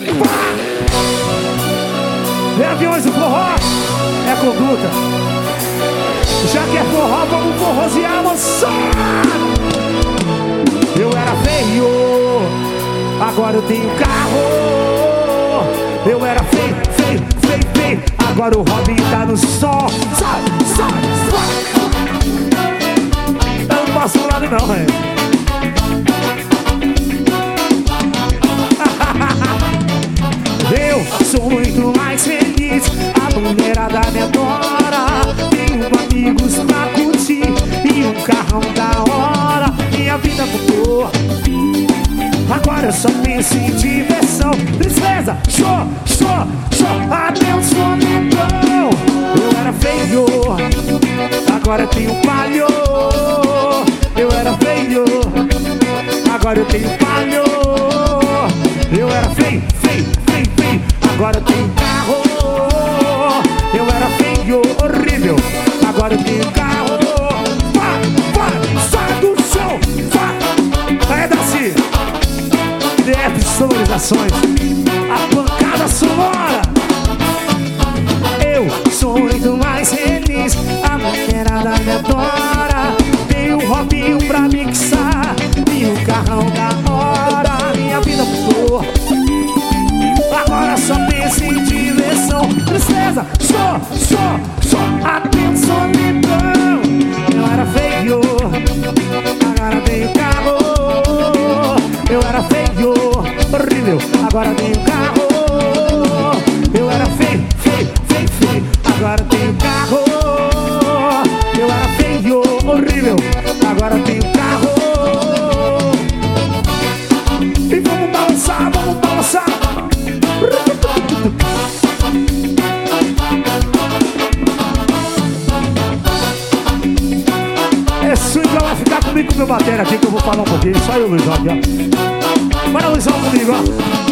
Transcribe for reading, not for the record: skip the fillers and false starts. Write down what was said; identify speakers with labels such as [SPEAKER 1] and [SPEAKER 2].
[SPEAKER 1] É aviões do forró, é conduta. Já que é forró, vamos forrosear, moçada. Eu era feio, agora eu tenho carro. Eu era feio, feio, feio, feio. Agora o Robin tá no sol. Sai, sai, sai. Eu não passo do lado não, velho. Eu sou muito mais feliz. A mulherada me adora. Tenho amigos pra curtir e um carrão da hora. Minha vida mudou. Agora eu só penso em diversão. Tristeza, show, show, show. Adeus, solidão. Eu era feio, agora eu tenho palho. Eu era feio, agora eu tenho palho. Eu era feio, feio, feio, feio. Agora eu tenho carro. Eu era feio, horrível. Agora eu tenho carro. Sai do chão. Aí, Daci. DF Sonorizações. A pancada sonora. Eu sou muito mais feliz. A mulherada me adora. Tenho um Robinho pra mixar e um carrão da hora. Minha vida mudou. Agora só penso em diversão. Tristeza, show, show, show. Atenção, solidão. Eu era feio, agora tenho carro. Eu era feio, horrível. Agora tenho carro. Eu era feio, feio, feio, feio. Agora tenho carro. Eu era feio, horrível. Agora tenho carro. E vamos balançar, vamos balançar. Esse swing vai ficar comigo com o meu bater aqui, que eu vou falar um pouquinho. Só eu, Luizão, aqui, ó. Bora, Luizão, comigo, ó.